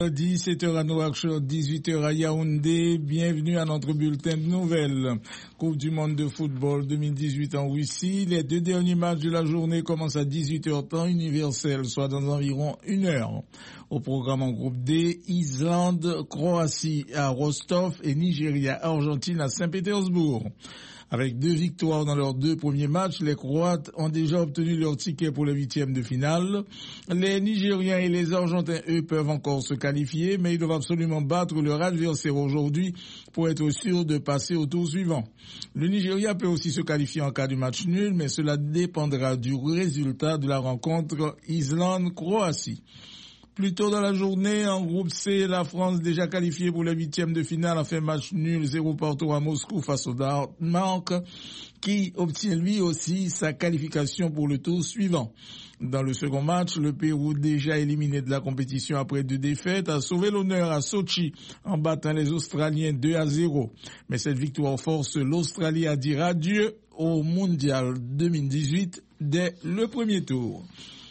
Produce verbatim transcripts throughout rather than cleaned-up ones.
dix-sept heures à Nouakchott, dix-huit heures à Yaoundé. Bienvenue à notre bulletin de nouvelles. Coupe du monde de football deux mille dix-huit en Russie. Les deux derniers matchs de la journée commencent à dix-huit heures temps universel, soit dans environ une heure. Au programme en groupe D, Islande, Croatie à Rostov et Nigeria, Argentine à Saint-Pétersbourg. Avec deux victoires dans leurs deux premiers matchs, les Croates ont déjà obtenu leur ticket pour le huitième de finale. Les Nigériens et les Argentins, eux, peuvent encore se qualifier, mais ils doivent absolument battre leur adversaire aujourd'hui pour être sûrs de passer au tour suivant. Le Nigeria peut aussi se qualifier en cas de match nul, mais cela dépendra du résultat de la rencontre Islande-Croatie. Plus tôt dans la journée, en groupe C, la France déjà qualifiée pour le huitième de finale a fait match nul zéro partout à Moscou face au Danemark, qui obtient lui aussi sa qualification pour le tour suivant. Dans le second match, le Pérou, déjà éliminé de la compétition après deux défaites, a sauvé l'honneur à Sochi en battant les Australiens deux à zéro. Mais cette victoire force l'Australie à dire adieu au Mondial deux mille dix-huit dès le premier tour.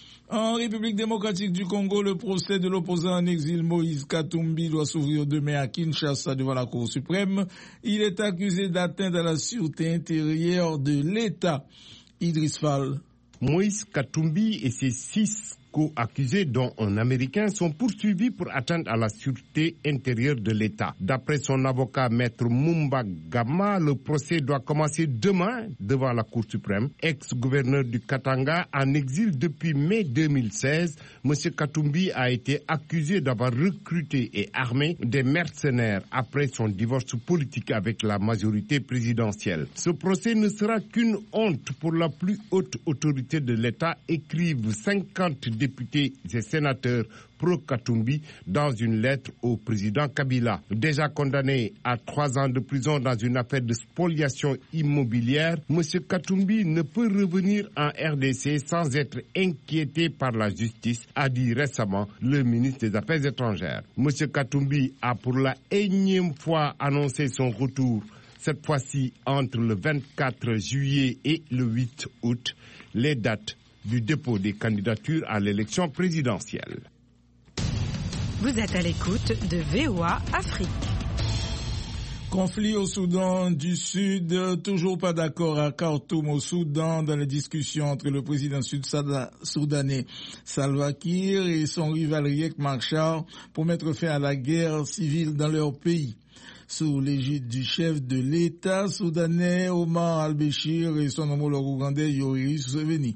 En République démocratique du Congo, le procès de l'opposant en exil Moïse Katumbi doit s'ouvrir demain à Kinshasa devant la Cour suprême. Il est accusé d'atteinte à la sûreté intérieure de l'État. Idriss Fall. Moïse Katumbi et ses six co-accusés, dont un Américain, sont poursuivis pour atteinte à la sûreté intérieure de l'État. D'après son avocat, Maître Mumba Gama, le procès doit commencer demain devant la Cour suprême. Ex-gouverneur du Katanga, en exil depuis mai deux mille seize, M. Katumbi a été accusé d'avoir recruté et armé des mercenaires après son divorce politique avec la majorité présidentielle. Ce procès ne sera qu'une honte pour la plus haute autorité de l'État, écrivent cinquante députés et sénateurs pro-Katumbi dans une lettre au président Kabila. Déjà condamné à trois ans de prison dans une affaire de spoliation immobilière, M. Katumbi ne peut revenir en R D C sans être inquiété par la justice, a dit récemment le ministre des Affaires étrangères. M. Katumbi a pour la énième fois annoncé son retour, cette fois-ci entre le vingt-quatre juillet et le huit août, les dates du dépôt des candidatures à l'élection présidentielle. Vous êtes à l'écoute de V O A Afrique. Conflit au Soudan du Sud, toujours pas d'accord à Khartoum au Soudan dans les discussions entre le président sud-soudanais Salva Kiir et son rival Riek Machar pour mettre fin à la guerre civile dans leur pays. Sous l'égide du chef de l'État soudanais Omar al-Béchir et son homologue ougandais Yoweri Museveni.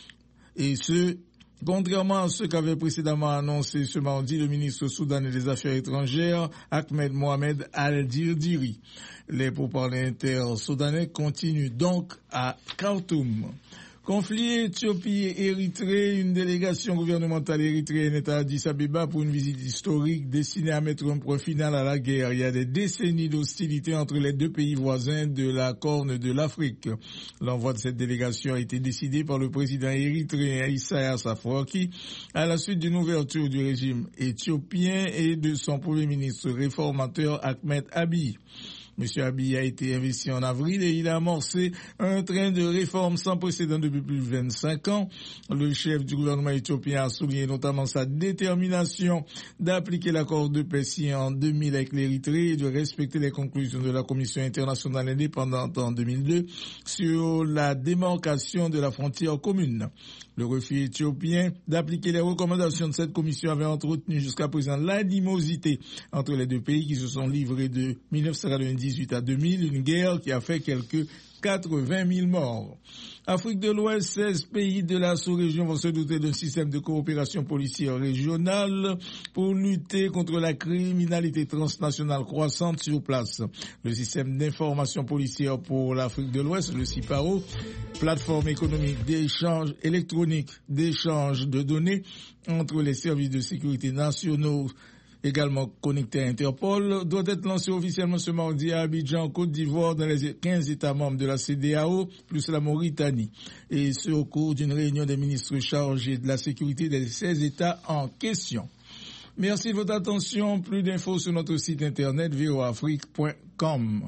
Et ce, contrairement à ce qu'avait précédemment annoncé ce mardi le ministre soudanais des Affaires étrangères, Ahmed Mohamed Al-Dirdiri. Les pourparlers inter-soudanais continuent donc à Khartoum. Conflit Éthiopie et Érythrée, une délégation gouvernementale érythréenne est à Addis Abeba pour une visite historique destinée à mettre un point final à la guerre. Il y a des décennies d'hostilité entre les deux pays voisins de la Corne de l'Afrique. L'envoi de cette délégation a été décidé par le président érythréen Isaias Afwerki à la suite d'une ouverture du régime éthiopien et de son premier ministre réformateur Ahmed Abiy. Monsieur Abiy a été investi en avril et il a amorcé un train de réforme sans précédent depuis plus de vingt-cinq ans. Le chef du gouvernement éthiopien a souligné notamment sa détermination d'appliquer l'accord de paix signé en deux mille avec l'Érythrée et de respecter les conclusions de la Commission internationale indépendante en deux mille deux sur la démarcation de la frontière commune. Le refus éthiopien d'appliquer les recommandations de cette commission avait entretenu jusqu'à présent l'animosité entre les deux pays qui se sont livrés de mille neuf cent quatre-vingt-dix-huit à deux mille, une guerre qui a fait quelques quatre-vingt mille morts. Afrique de l'Ouest, seize pays de la sous-région vont se doter d'un système de coopération policière régionale pour lutter contre la criminalité transnationale croissante sur place. Le système d'information policière pour l'Afrique de l'Ouest, le CIPAO, plateforme économique d'échange électronique, d'échange de données entre les services de sécurité nationaux également connecté à Interpol, doit être lancé officiellement ce mardi à Abidjan, Côte d'Ivoire, dans les quinze États membres de la C D A O, plus la Mauritanie. Et ce, au cours d'une réunion des ministres chargés de la sécurité des seize États en question. Merci de votre attention. Plus d'infos sur notre site internet v o afrique point com.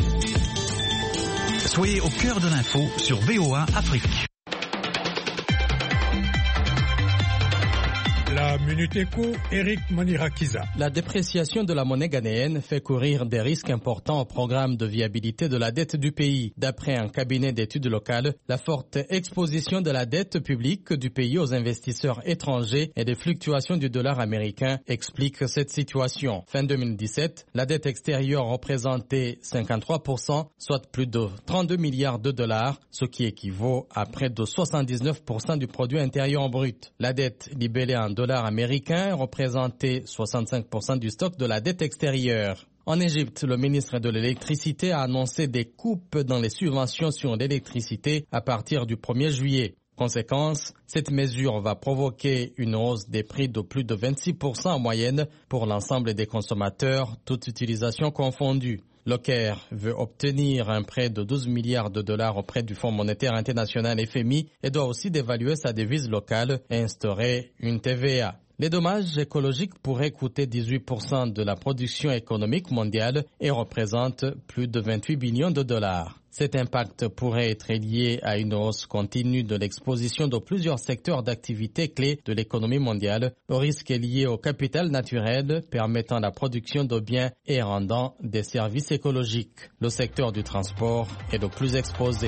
Soyez au cœur de l'info sur V O A Afrique. La Minute Éco, Eric Manirakiza. La dépréciation de la monnaie ghanéenne fait courir des risques importants au programme de viabilité de la dette du pays. D'après un cabinet d'études locales, la forte exposition de la dette publique du pays aux investisseurs étrangers et des fluctuations du dollar américain expliquent cette situation. Fin deux mille dix-sept, la dette extérieure représentait cinquante-trois pour cent, soit plus de trente-deux milliards de dollars, ce qui équivaut à près de soixante-dix-neuf pour cent du produit intérieur brut. La dette libellée en dollars américains représentait soixante-cinq pour cent du stock de la dette extérieure. En Égypte, le ministre de l'Électricité a annoncé des coupes dans les subventions sur l'électricité à partir du premier juillet. Conséquence, cette mesure va provoquer une hausse des prix de plus de vingt-six pour cent en moyenne pour l'ensemble des consommateurs, toute utilisation confondue. Le Caire veut obtenir un prêt de douze milliards de dollars auprès du Fonds monétaire international F M I et doit aussi dévaluer sa devise locale et instaurer une T V A. Les dommages écologiques pourraient coûter dix-huit pour cent de la production économique mondiale et représentent plus de vingt-huit billions de dollars. Cet impact pourrait être lié à une hausse continue de l'exposition de plusieurs secteurs d'activité clés de l'économie mondiale, au risque lié au capital naturel permettant la production de biens et rendant des services écologiques. Le secteur du transport est le plus exposé.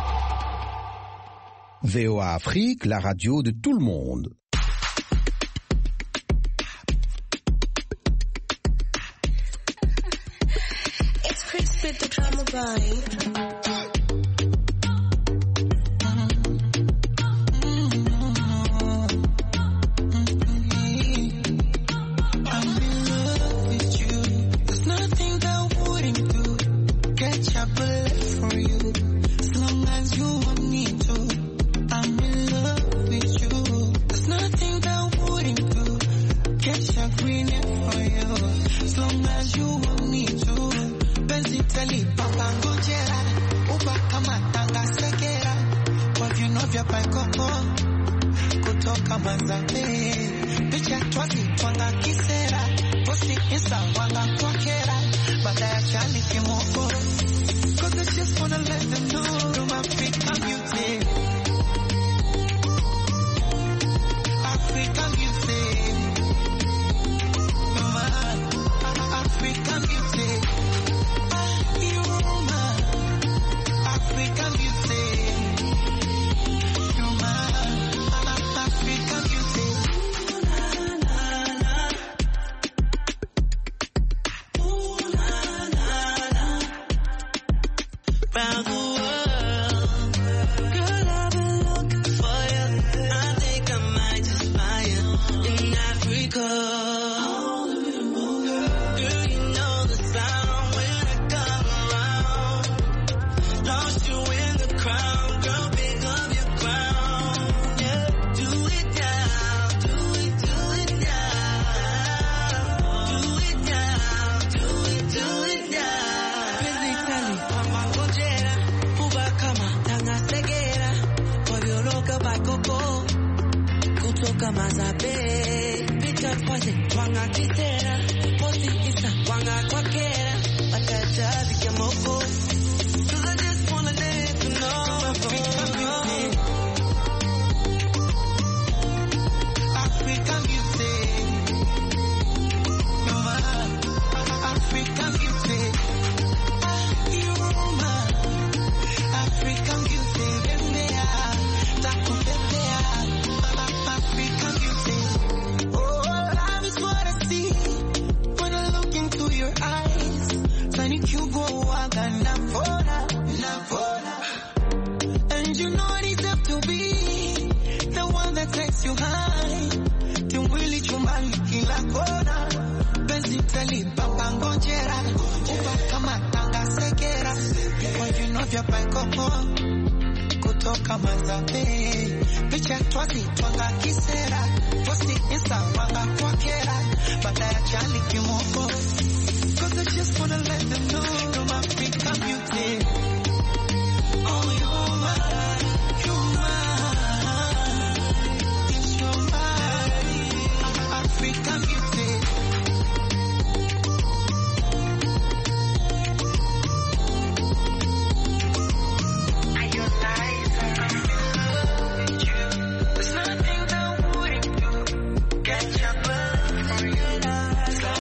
V O A Afrique, la radio de tout le monde. With the drama vibe. Kutoka Mazambe, picha twasi twanga kisera, posti insta wanga kwakera, baada ya chani kimoko. Cause I just wanna let them know I'm African beauty. African beauty. Mama, African beauty. You're my African beauty. Kutoka Mazambe, picha twasi twanga kisera, posti insta wanga kwakera, baada ya chani kimoko. Cause I just wanna let them know